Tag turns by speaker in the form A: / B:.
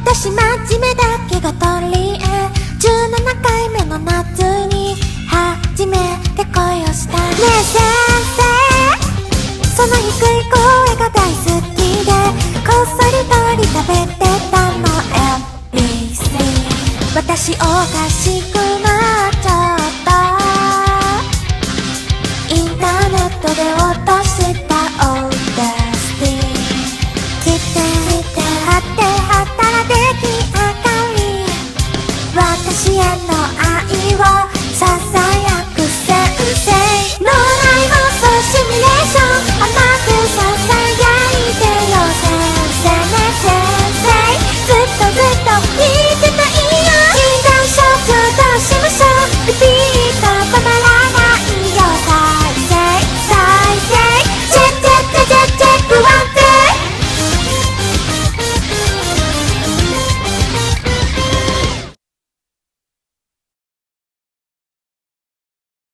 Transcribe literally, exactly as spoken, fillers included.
A: 私真面目だけが取り柄、じゅうななかいめの夏に初めて恋をした。ねえ先生、その低い声が大好きで、こっそりとり食べてたの エムビーシー。 私おかしい